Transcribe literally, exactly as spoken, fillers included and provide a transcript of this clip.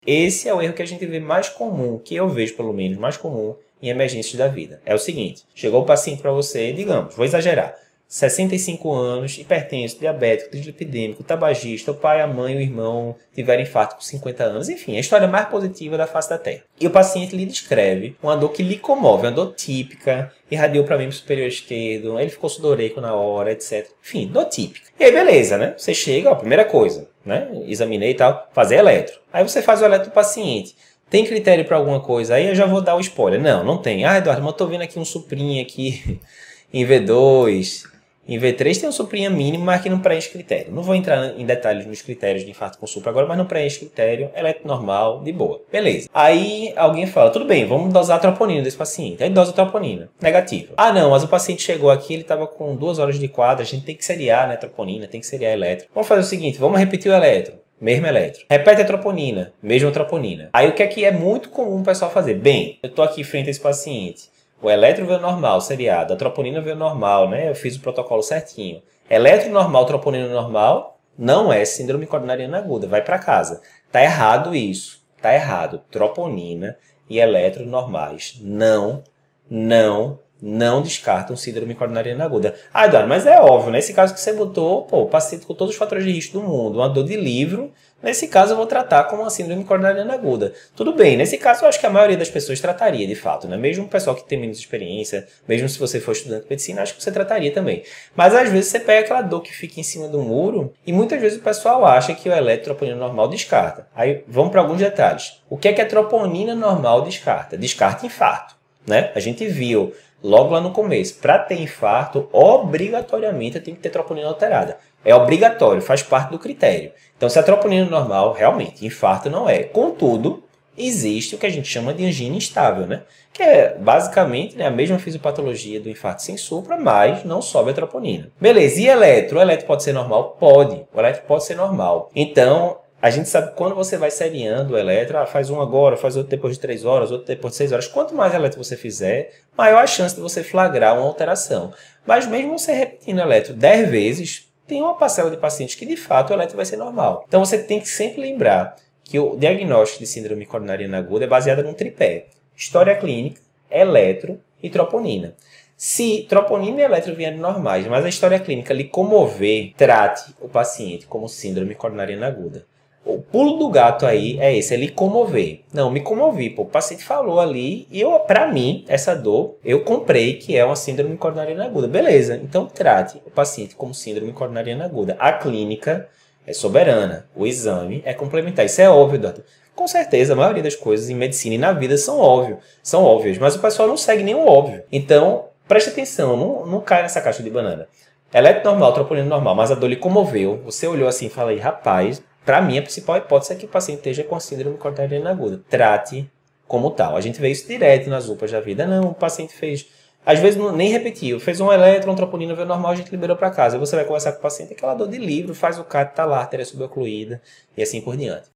Esse é o erro que a gente vê mais comum, que eu vejo pelo menos mais comum em emergências da vida. É o seguinte, chegou o paciente para você, digamos, vou exagerar, sessenta e cinco anos, hipertenso, diabético, dislipidêmico, tabagista, o pai, a mãe, o irmão tiveram infarto com cinquenta anos, enfim, a história mais positiva da face da Terra. E o paciente lhe descreve uma dor que lhe comove, uma dor típica, irradiou para o membro superior esquerdo, ele ficou sudoreico na hora, etcétera. Enfim, dor típica. E aí, beleza, né? Você chega, ó, primeira coisa, né? Examinei e tal, fazer eletro. Aí você faz o eletro do paciente. Tem critério para alguma coisa? Aí eu já vou dar o spoiler. Não, não tem. Ah, Eduardo, mas eu tô vendo aqui um suprinho aqui em V dois... Em V três tem um suprinha mínimo, mas que não preenche critério. Não vou entrar em detalhes nos critérios de infarto com supra agora, mas não preenche critério, eletro normal, de boa. Beleza. Aí alguém fala, tudo bem, vamos dosar a troponina desse paciente. Aí dosa a troponina, negativa. Ah não, mas o paciente chegou aqui, ele estava com duas horas de quadro, a gente tem que seriar, né, troponina, tem que seriar eletro. Vamos fazer o seguinte, vamos repetir o eletro. Mesmo eletro. Repete a troponina, mesma troponina. Aí o que é que é muito comum o pessoal fazer? Bem, eu estou aqui frente a esse paciente. O eletro veio normal, seriado. A troponina veio normal, né? Eu fiz o protocolo certinho. Eletro normal, troponina normal, não é síndrome coronariana aguda. Vai para casa. Tá errado isso. Tá errado. Troponina e eletro normais não, não, não descartam síndrome coronariana aguda. Ah, Eduardo, mas é óbvio, nesse caso que você botou, pô, paciente com todos os fatores de risco do mundo, uma dor de livro, nesse caso eu vou tratar como uma síndrome coronariana aguda. Tudo bem, nesse caso eu acho que a maioria das pessoas trataria de fato, né? Mesmo o pessoal que tem menos experiência, mesmo se você for estudante de medicina, acho que você trataria também. Mas às vezes você pega aquela dor que fica em cima do muro e muitas vezes o pessoal acha que o eletrotroponina normal descarta. Aí vamos para alguns detalhes. O que é que a troponina normal descarta? Descarta infarto, né? A gente viu logo lá no começo, para ter infarto, obrigatoriamente tem que ter troponina alterada. É obrigatório, faz parte do critério. Então, se a troponina normal, realmente, infarto não é. Contudo, existe o que a gente chama de angina instável, né? Que é basicamente, né, a mesma fisiopatologia do infarto sem supra, mas não sobe a troponina. Beleza, e eletro? O eletro pode ser normal? Pode. O eletro pode ser normal. Então, a gente sabe que quando você vai seriando o eletro, ah, faz um agora, faz outro depois de três horas, outro depois de seis horas. Quanto mais eletro você fizer, maior a chance de você flagrar uma alteração. Mas mesmo você repetindo o eletro dez vezes, tem uma parcela de pacientes que de fato o eletro vai ser normal. Então você tem que sempre lembrar que o diagnóstico de síndrome coronariana aguda é baseado num tripé. História clínica, eletro e troponina. Se troponina e eletro vierem normais, mas a história clínica lhe comover, trate o paciente como síndrome coronariana aguda. O pulo do gato aí é esse, é lhe comover. Não, me comovi, pô, o paciente falou ali e eu, pra mim, essa dor, eu comprei que é uma síndrome coronariana aguda. Beleza, então trate o paciente como síndrome coronariana aguda. A clínica é soberana, o exame é complementar. Isso é óbvio, doutor. Com certeza, a maioria das coisas em medicina e na vida são óbvias, são óbvias, mas o pessoal não segue nenhum óbvio. Então, preste atenção, não, não cai nessa caixa de banana. Eletro normal, troponina normal, mas a dor lhe comoveu. Você olhou assim e falou aí, rapaz, para mim, a principal hipótese é que o paciente esteja com a síndrome coronariana aguda. Trate como tal. A gente vê isso direto nas U P As da vida. Não, o paciente fez... Às vezes não, nem repetiu. Fez um eletro, uma troponina, veio normal, a gente liberou para casa. Aí você vai conversar com o paciente, aquela dor de livro, faz o C A T, tá lá, artéria subocluída e assim por diante.